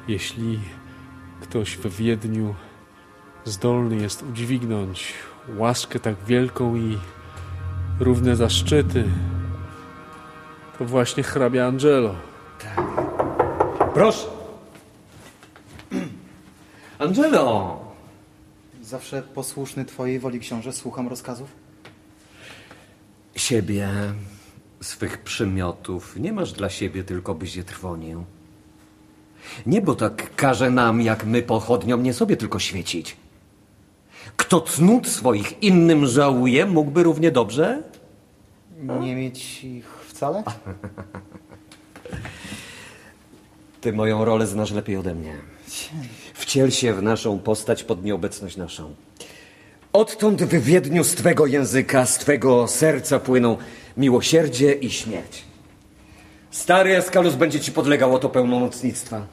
Jeśli ktoś we Wiedniu zdolny jest udźwignąć łaskę tak wielką i równe zaszczyty, to właśnie hrabia Angelo. Tak. Proszę. Angelo! Zawsze posłuszny twojej woli, książę. Słucham rozkazów. Siebie, swych przymiotów nie masz dla siebie, tylko byś je trwonił. Niebo tak każe nam, jak my pochodniom, nie sobie tylko świecić. Kto cnót swoich innym żałuje, mógłby równie dobrze nie mieć ich wcale? Ty moją rolę znasz lepiej ode mnie. Wciel się w naszą postać pod nieobecność naszą. Odtąd w Wiedniu z twego języka, z twego serca płyną miłosierdzie i śmierć. Stary Eskalus będzie ci podlegał oto pełnomocnictwa.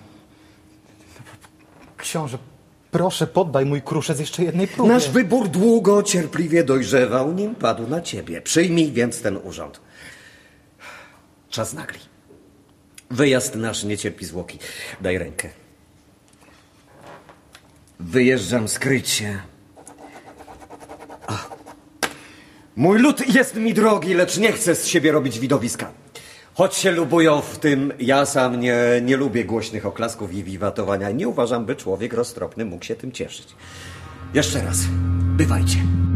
Książę, proszę, poddaj mój kruszec jeszcze jednej próbie. Nasz wybór długo, cierpliwie dojrzewał, nim padł na ciebie. Przyjmij więc ten urząd. Czas nagli. Wyjazd nasz nie cierpi zwłoki. Daj rękę. Wyjeżdżam skryć się. Mój lud jest mi drogi, lecz nie chcę z siebie robić widowiska. Choć się lubują w tym, ja sam nie lubię głośnych oklasków i wiwatowania. Nie uważam, by człowiek roztropny mógł się tym cieszyć. Jeszcze raz, bywajcie.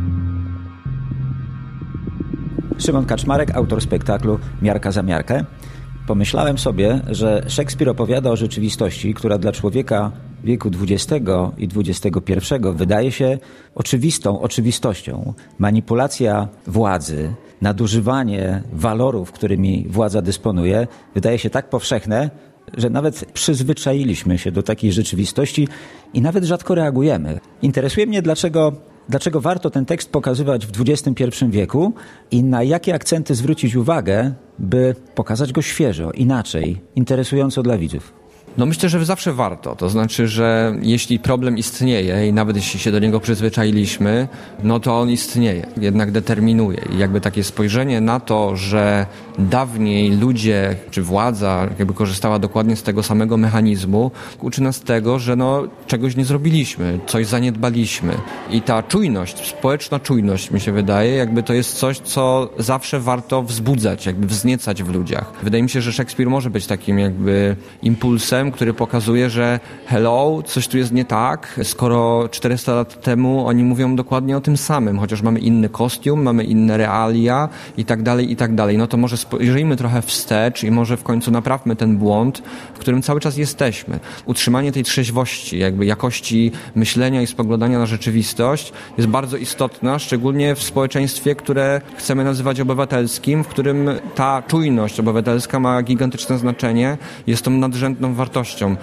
Szymon Kaczmarek, autor spektaklu Miarka za miarkę. Pomyślałem sobie, że Szekspir opowiada o rzeczywistości, która dla człowieka wieku XX i XXI wydaje się oczywistą oczywistością. Manipulacja władzy, nadużywanie walorów, którymi władza dysponuje, wydaje się tak powszechne, że nawet przyzwyczailiśmy się do takiej rzeczywistości i nawet rzadko reagujemy. Interesuje mnie, dlaczego warto ten tekst pokazywać w XXI wieku i na jakie akcenty zwrócić uwagę, by pokazać go świeżo, inaczej, interesująco dla widzów. No myślę, że zawsze warto. To znaczy, że jeśli problem istnieje i nawet jeśli się do niego przyzwyczailiśmy, no to on istnieje, jednak determinuje. I jakby takie spojrzenie na to, że dawniej ludzie czy władza jakby korzystała dokładnie z tego samego mechanizmu, uczy nas tego, że no czegoś nie zrobiliśmy, coś zaniedbaliśmy. I ta czujność, społeczna czujność, mi się wydaje, jakby to jest coś, co zawsze warto wzbudzać, jakby wzniecać w ludziach. Wydaje mi się, że Szekspir może być takim jakby impulsem, który pokazuje, że hello, coś tu jest nie tak, skoro 400 lat temu oni mówią dokładnie o tym samym, chociaż mamy inny kostium, mamy inne realia i tak dalej, no to może spojrzyjmy trochę wstecz i może w końcu naprawmy ten błąd, w którym cały czas jesteśmy. Utrzymanie tej trzeźwości, jakby jakości myślenia i spoglądania na rzeczywistość jest bardzo istotna, szczególnie w społeczeństwie, które chcemy nazywać obywatelskim, w którym ta czujność obywatelska ma gigantyczne znaczenie, jest tą nadrzędną wartością.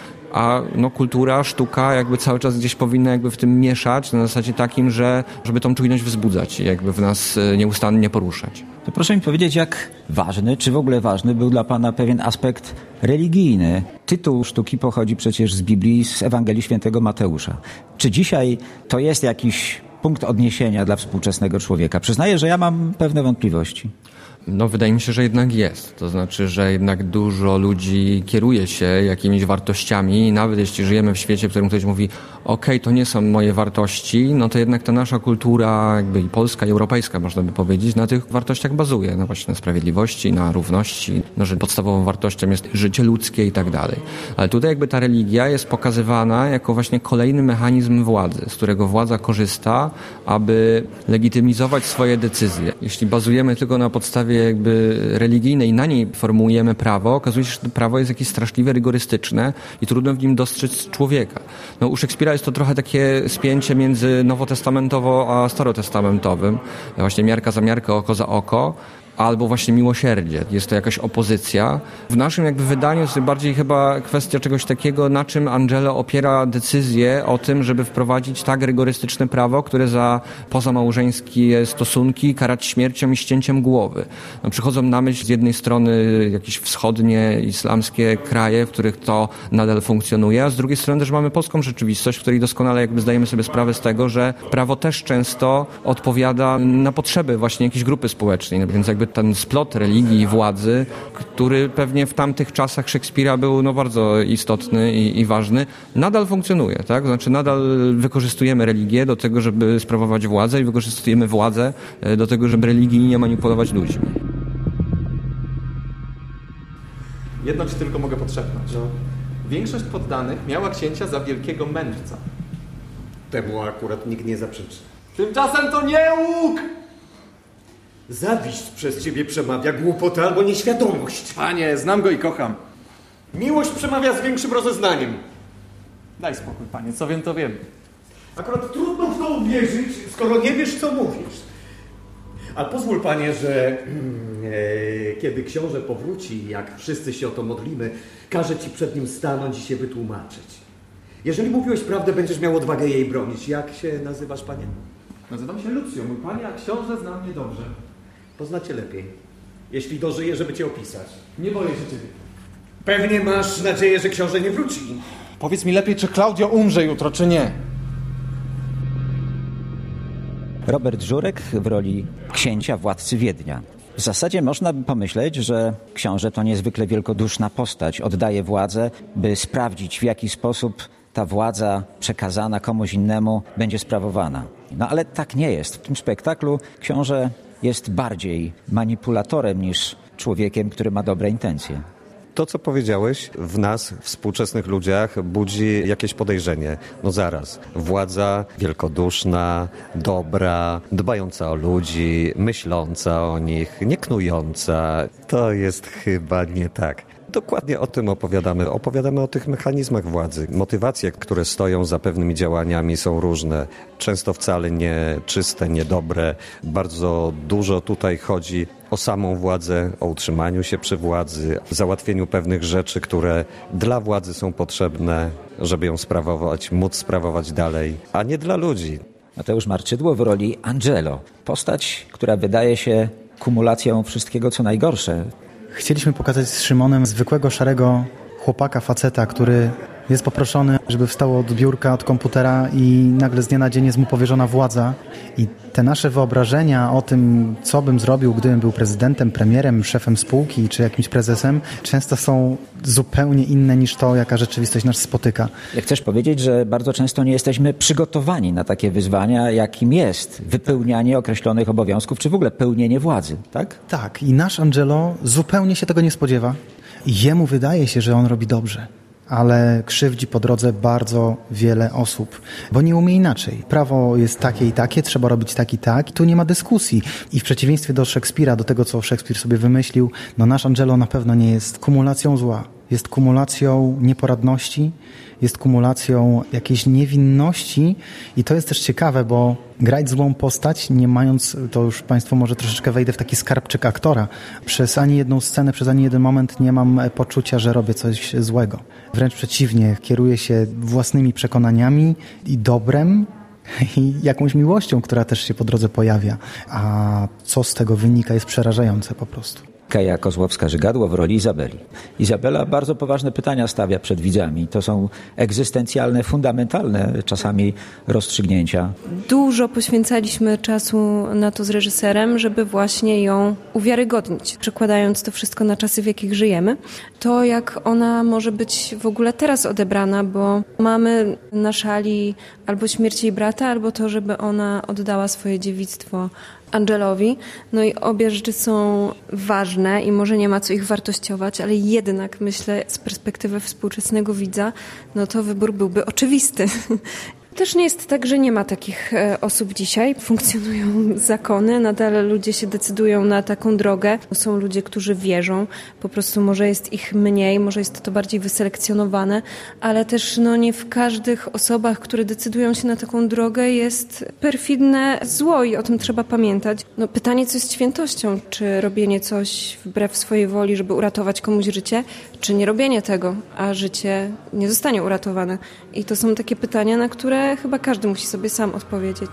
A no, kultura, sztuka jakby cały czas gdzieś powinna jakby w tym mieszać na zasadzie takim, żeby tą czujność wzbudzać i jakby w nas nieustannie poruszać. To proszę mi powiedzieć, jak ważny, czy w ogóle ważny był dla pana pewien aspekt religijny. Tytuł sztuki pochodzi przecież z Biblii, z Ewangelii Świętego Mateusza. Czy dzisiaj to jest jakiś punkt odniesienia dla współczesnego człowieka? Przyznaję, że ja mam pewne wątpliwości. No wydaje mi się, że jednak jest. To znaczy, że jednak dużo ludzi kieruje się jakimiś wartościami i nawet jeśli żyjemy w świecie, w którym ktoś mówi okej, to nie są moje wartości, no to jednak ta nasza kultura jakby i polska, i europejska, można by powiedzieć, na tych wartościach bazuje. No właśnie na sprawiedliwości, na równości, no, że podstawową wartością jest życie ludzkie i tak dalej. Ale tutaj jakby ta religia jest pokazywana jako właśnie kolejny mechanizm władzy, z którego władza korzysta, aby legitymizować swoje decyzje. Jeśli bazujemy tylko na podstawie jakby religijnej i na niej formułujemy prawo, okazuje się, że to prawo jest jakieś straszliwie rygorystyczne i trudno w nim dostrzec człowieka. No, u Szekspira jest to trochę takie spięcie między nowotestamentowo a starotestamentowym. Właśnie miarka za miarkę, oko za oko. Albo właśnie miłosierdzie. Jest to jakaś opozycja. W naszym jakby wydaniu jest bardziej chyba kwestia czegoś takiego, na czym Angelo opiera decyzję o tym, żeby wprowadzić tak rygorystyczne prawo, które za pozamałżeńskie stosunki karać śmiercią i ścięciem głowy. No, przychodzą na myśl z jednej strony jakieś wschodnie, islamskie kraje, w których to nadal funkcjonuje, a z drugiej strony też mamy polską rzeczywistość, w której doskonale jakby zdajemy sobie sprawę z tego, że prawo też często odpowiada na potrzeby właśnie jakiejś grupy społecznej. Więc jakby jakby ten splot religii i władzy, który pewnie w tamtych czasach Szekspira był bardzo istotny i ważny, nadal funkcjonuje, tak? Znaczy nadal wykorzystujemy religię do tego, żeby sprawować władzę i wykorzystujemy władzę do tego, żeby religijnie manipulować ludźmi. Jedno ci tylko mogę podszepnąć. Większość poddanych miała księcia za wielkiego mędrca. Temu akurat nikt nie zaprzeczy. Tymczasem to nie łuk! Zawiść przez ciebie przemawia, głupota albo nieświadomość. Panie, znam go i kocham. Miłość przemawia z większym rozeznaniem. Daj spokój, panie, co wiem, to wiem. Akurat trudno w to uwierzyć, skoro nie wiesz, co mówisz. A pozwól, panie, że kiedy książę powróci, jak wszyscy się o to modlimy, każę ci przed nim stanąć i się wytłumaczyć. Jeżeli mówiłeś prawdę, będziesz miał odwagę jej bronić. Jak się nazywasz, panie? Nazywam się Lucio, mój panie, a książę zna mnie dobrze. Poznacie lepiej, jeśli dożyję, żeby cię opisać. Nie boję się ciebie. Pewnie masz nadzieję, że książę nie wróci. Powiedz mi lepiej, czy Klaudio umrze jutro, czy nie. Robert Żurek w roli księcia władcy Wiednia. W zasadzie można by pomyśleć, że książę to niezwykle wielkoduszna postać. Oddaje władzę, by sprawdzić, w jaki sposób ta władza przekazana komuś innemu będzie sprawowana. No ale tak nie jest. W tym spektaklu książę jest bardziej manipulatorem niż człowiekiem, który ma dobre intencje. To, co powiedziałeś, w nas, współczesnych ludziach, budzi jakieś podejrzenie. No zaraz, władza wielkoduszna, dobra, dbająca o ludzi, myśląca o nich, nie knująca. To jest chyba nie tak. Dokładnie o tym opowiadamy. Opowiadamy o tych mechanizmach władzy. Motywacje, które stoją za pewnymi działaniami, są różne. Często wcale nie czyste, niedobre. Bardzo dużo tutaj chodzi o samą władzę, o utrzymaniu się przy władzy, załatwieniu pewnych rzeczy, które dla władzy są potrzebne, żeby ją sprawować, móc sprawować dalej, a nie dla ludzi. Mateusz Marczydło w roli Angelo. Postać, która wydaje się kumulacją wszystkiego, co najgorsze. Chcieliśmy pokazać z Szymonem zwykłego, szarego chłopaka, faceta, który jest poproszony, żeby wstał od biurka, od komputera i nagle z dnia na dzień jest mu powierzona władza. I te nasze wyobrażenia o tym, co bym zrobił, gdybym był prezydentem, premierem, szefem spółki czy jakimś prezesem, często są zupełnie inne niż to, jaka rzeczywistość nas spotyka. Jak chcesz powiedzieć, że bardzo często nie jesteśmy przygotowani na takie wyzwania, jakim jest wypełnianie określonych obowiązków, czy w ogóle pełnienie władzy, tak? Tak, i nasz Angelo zupełnie się tego nie spodziewa. Jemu wydaje się, że on robi dobrze, ale krzywdzi po drodze bardzo wiele osób, bo nie umie inaczej. Prawo jest takie i takie, trzeba robić tak i tak i tu nie ma dyskusji. I w przeciwieństwie do Szekspira, do tego, co Szekspir sobie wymyślił, no nasz Angelo na pewno nie jest kumulacją zła. Jest kumulacją nieporadności, jest kumulacją jakiejś niewinności i to jest też ciekawe, bo grać złą postać, nie mając, to już Państwo może troszeczkę wejdę w taki skarbczyk aktora, przez ani jedną scenę, przez ani jeden moment nie mam poczucia, że robię coś złego. Wręcz przeciwnie, kieruję się własnymi przekonaniami i dobrem i jakąś miłością, która też się po drodze pojawia. A co z tego wynika, jest przerażające po prostu. Kaja Kozłowska-Żygadło w roli Izabeli. Izabela bardzo poważne pytania stawia przed widzami. To są egzystencjalne, fundamentalne czasami rozstrzygnięcia. Dużo poświęcaliśmy czasu na to z reżyserem, żeby właśnie ją uwiarygodnić, przekładając to wszystko na czasy, w jakich żyjemy. To, jak ona może być w ogóle teraz odebrana, bo mamy na szali albo śmierć jej brata, albo to, żeby ona oddała swoje dziewictwo Angelowi. No i obie rzeczy są ważne i może nie ma co ich wartościować, ale jednak myślę z perspektywy współczesnego widza, no to wybór byłby oczywisty. Też nie jest tak, że nie ma takich osób dzisiaj. Funkcjonują zakony, nadal ludzie się decydują na taką drogę. Są ludzie, którzy wierzą, po prostu może jest ich mniej, może jest to bardziej wyselekcjonowane, ale też nie w każdych osobach, które decydują się na taką drogę, jest perfidne zło i o tym trzeba pamiętać. Pytanie, co jest świętością? Czy robienie coś wbrew swojej woli, żeby uratować komuś życie, czy nie robienie tego, a życie nie zostanie uratowane? I to są takie pytania, na które chyba każdy musi sobie sam odpowiedzieć.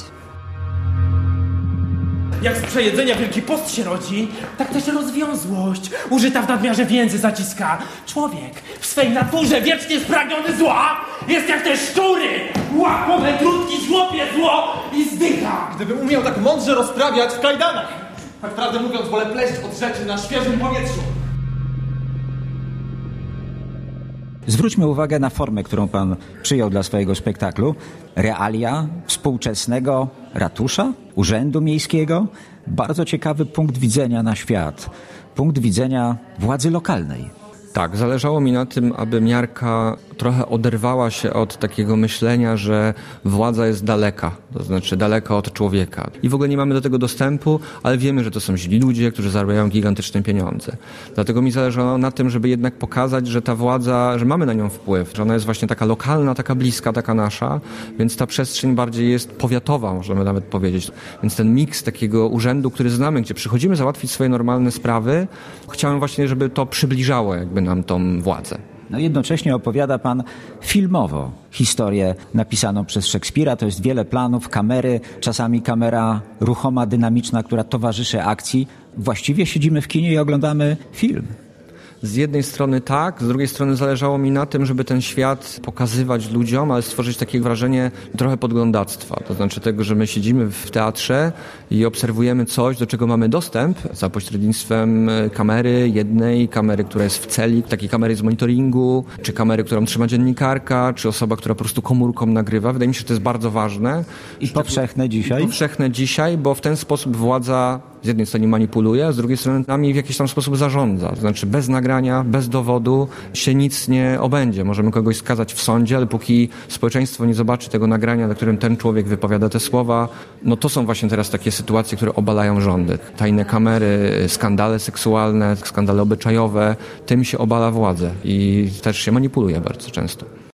Jak z przejedzenia Wielki Post się rodzi, tak też rozwiązłość użyta w nadmiarze więzy zaciska. Człowiek w swej naturze wiecznie spragniony zła jest jak te szczury, łapome trutki, żłopie zło i zdycha. Gdybym umiał tak mądrze rozprawiać w kajdanach. Tak prawdę mówiąc, wolę pleść od rzeczy na świeżym powietrzu. Zwróćmy uwagę na formę, którą pan przyjął dla swojego spektaklu. Realia współczesnego ratusza, urzędu miejskiego. Bardzo ciekawy punkt widzenia na świat. Punkt widzenia władzy lokalnej. Tak, zależało mi na tym, aby miarka trochę oderwała się od takiego myślenia, że władza jest daleka, to znaczy daleka od człowieka. I w ogóle nie mamy do tego dostępu, ale wiemy, że to są źli ludzie, którzy zarabiają gigantyczne pieniądze. Dlatego mi zależało na tym, żeby jednak pokazać, że ta władza, że mamy na nią wpływ, że ona jest właśnie taka lokalna, taka bliska, taka nasza, więc ta przestrzeń bardziej jest powiatowa, możemy nawet powiedzieć. Więc ten miks takiego urzędu, który znamy, gdzie przychodzimy załatwić swoje normalne sprawy, chciałem właśnie, żeby to przybliżało jakby nam tą władzę. No jednocześnie opowiada pan filmowo historię napisaną przez Szekspira. To jest wiele planów, kamery, czasami kamera ruchoma, dynamiczna, która towarzyszy akcji. Właściwie siedzimy w kinie i oglądamy film. Z jednej strony tak, z drugiej strony zależało mi na tym, żeby ten świat pokazywać ludziom, ale stworzyć takie wrażenie trochę podglądactwa. To znaczy tego, że my siedzimy w teatrze i obserwujemy coś, do czego mamy dostęp za pośrednictwem kamery jednej, kamery, która jest w celi, takiej kamery z monitoringu, czy kamery, którą trzyma dziennikarka, czy osoba, która po prostu komórką nagrywa. Wydaje mi się, że to jest bardzo ważne. I powszechne dzisiaj? Powszechne dzisiaj, bo w ten sposób władza z jednej strony manipuluje, a z drugiej strony nami w jakiś tam sposób zarządza. To znaczy bez nagrania, bez dowodu się nic nie obędzie. Możemy kogoś skazać w sądzie, ale póki społeczeństwo nie zobaczy tego nagrania, na którym ten człowiek wypowiada te słowa, no to są właśnie teraz takie sytuacje, które obalają rządy. Tajne kamery, skandale seksualne, skandale obyczajowe, tym się obala władzę i też się manipuluje bardzo często.